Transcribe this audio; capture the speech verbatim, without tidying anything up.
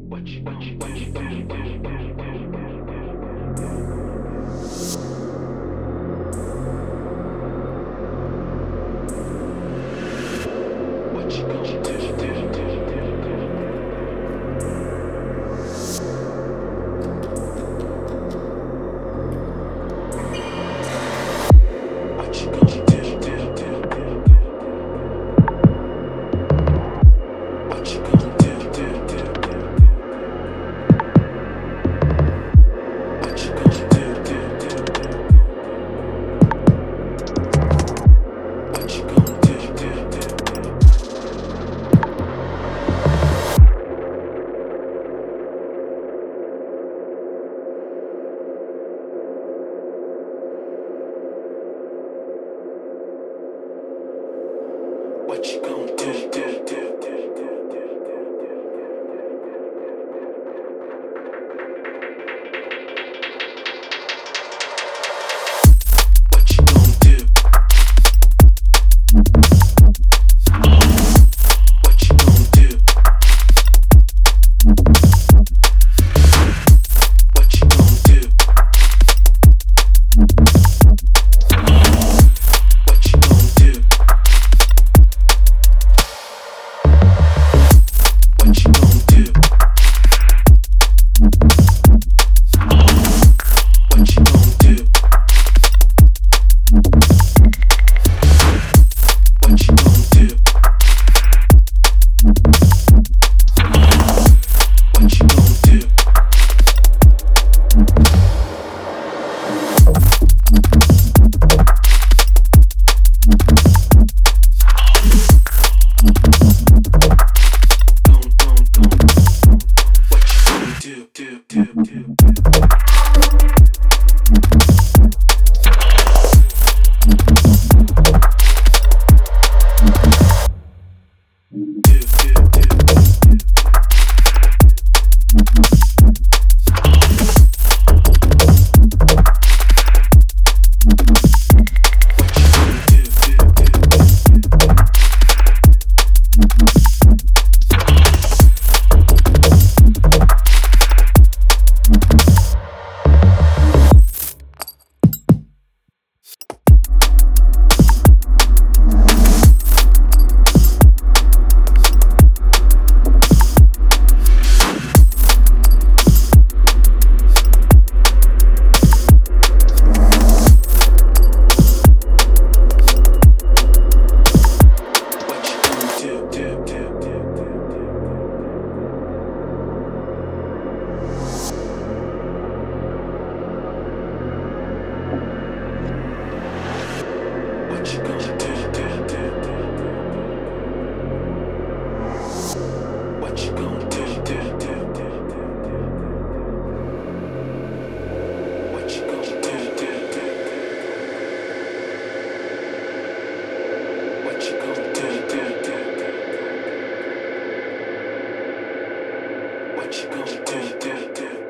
What you gonna what you gonna what you gonna do? What you gonna do? What you gonna do? What you gonna do? What you gonna do? What you gonna do? What you gonna do? What you gonna do? What you gonna do? What you gonna do? What you gonna do? What you gonna do? What you gonna do? What you gonna do? Don't, don't, don't. What you gonna do? Do, do, do, do. Do, do, do, do. What you gonna do? Do, do, do. What you gonna do? Do, do, do, do. What you gonna do? Do, do, do. What you gonna do? Do, do, do. What you gonna do? Do, do. What you gonna do? Do, do. What you gonna do? Do, do.